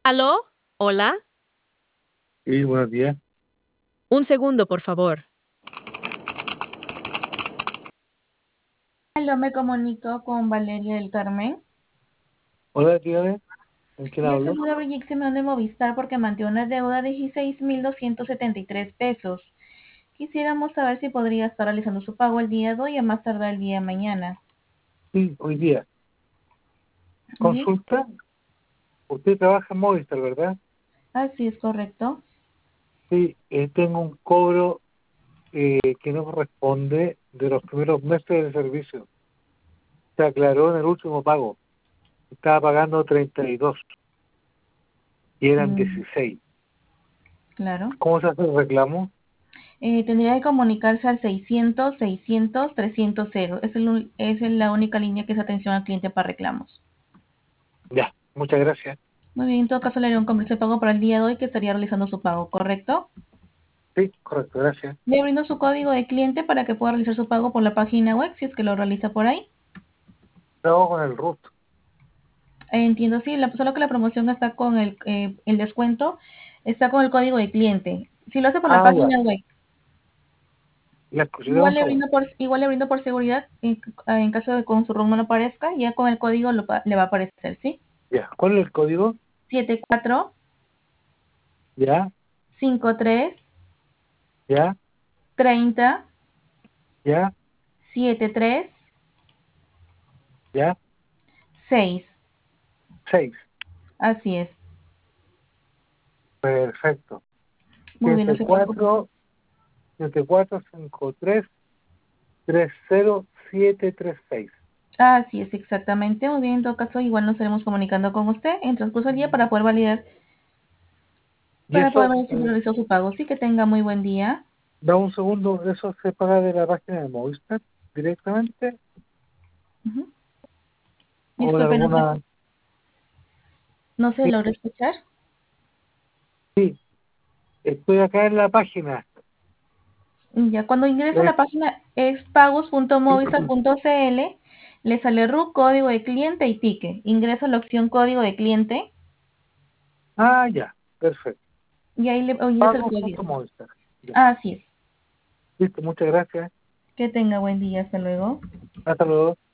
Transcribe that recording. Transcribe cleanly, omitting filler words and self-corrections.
¿Aló? ¿Hola? Sí, buenos días. Un segundo, por favor. Aló, me comunico con Valeria del Carmen. Hola, dígame, ¿con quién Le hablo? saluda Brigitte Simeón de Movistar porque mantiene una deuda de 16.273 pesos. Quisiéramos saber si podría estar realizando su pago el día de hoy a más tardar el día de mañana. Sí, hoy día. Bien, Consulta, usted trabaja en Movistar, ¿verdad? así es correcto. Sí, tengo un cobro que no corresponde de los primeros meses del servicio. Se aclaró en el último pago. Estaba pagando 32 y eran Mm, 16. claro. ¿Cómo se hace el reclamo? Tendría que comunicarse al 600 Es la única línea que es atención al cliente para reclamos. Ya, muchas gracias. Muy bien, en todo caso le haré un compromiso de pago para el día de hoy que estaría realizando su pago, ¿correcto? Sí, correcto, gracias. Le brindo su código de cliente para que pueda realizar su pago por la página web si es que lo realiza por ahí. Trabajo con el RUT. Entiendo, sí, solo que la promoción está con el descuento, está con el código de cliente. Si lo hace por la Ah, ya. página web, La escuché un segundo. igual le brindo por seguridad, en caso de que con su ROM no lo aparezca, ya con el código le va a aparecer, ¿sí? Ya. ¿Cuál es el código? 74 Ya, 53 ya, 30 ya, 73 ya. 6. 6. Así es. Perfecto. Muy bien, no siete se preocupe. cuatro 7453300736. Así es, exactamente. Muy bien, en todo caso, igual nos estaremos comunicando con usted en transcurso del día Y para poder eso, ver si realizó su pago. Sí, que tenga muy buen día. da un segundo, ¿eso se paga de la página de Movistar directamente Ujú. o de Disculpe, alguna? no se Sí, logró escuchar. sí, estoy acá en la página. Ya, cuando ingresa a Eh, la página es pagos.movistar.cl, le sale RUC, código de cliente y ticket. Ingresa la opción código de cliente ah, ya, perfecto. y ahí le ingresa el código. Pago.movistar. Ya, Así es. listo, muchas gracias. Que tenga buen día. Hasta luego. Hasta luego.